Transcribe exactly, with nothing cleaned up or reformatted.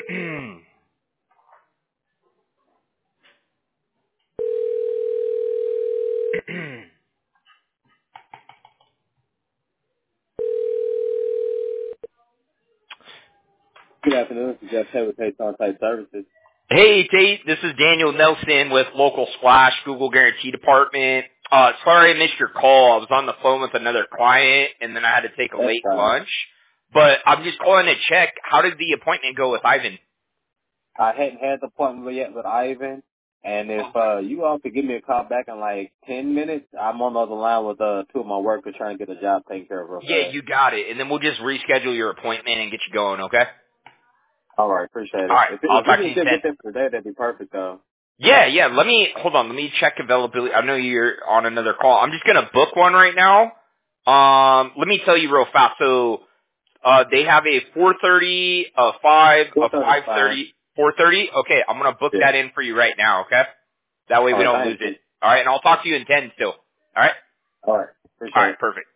Good afternoon. This is Jeff Tate with Tate On-Site Services. Hey, Tate. This is Daniel Nelson with Local Splash Google Guarantee Department. Uh, sorry I missed your call. I was on the phone with another client, and then I had to take a That's late fine. lunch. But I'm just calling to check. How did the appointment go with Ivan? I hadn't had the appointment yet with Ivan, and if uh, you all could give me a call back in like ten minutes, I'm on the other line with uh, two of my workers trying to get a job taken care of real Yeah, fast. you got it. And then we'll just reschedule your appointment and get you going, okay? All right, appreciate All it. right. If, I'll if we talk to can you still then. get that for today, that'd be perfect, though. Yeah, yeah. Let me, hold on. Let me check availability. I know you're on another call. I'm just going to book one right now. Um, let me tell you real fast. So, uh, they have a four thirty, a five, a four thirty is five fine. thirty, four thirty. Okay, I'm going to book Yeah. that in for you right now, okay? That way All we right, don't thank lose you. it. All right, and I'll talk to you in ten still. All right? All right, All appreciate it. right, perfect.